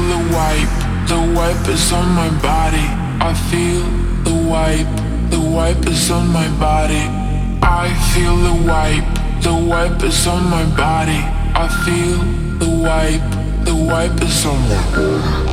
the wipe is on my body. I feel the wipe is on my body. I feel the wipe is on my body. I feel the wipe is on my body.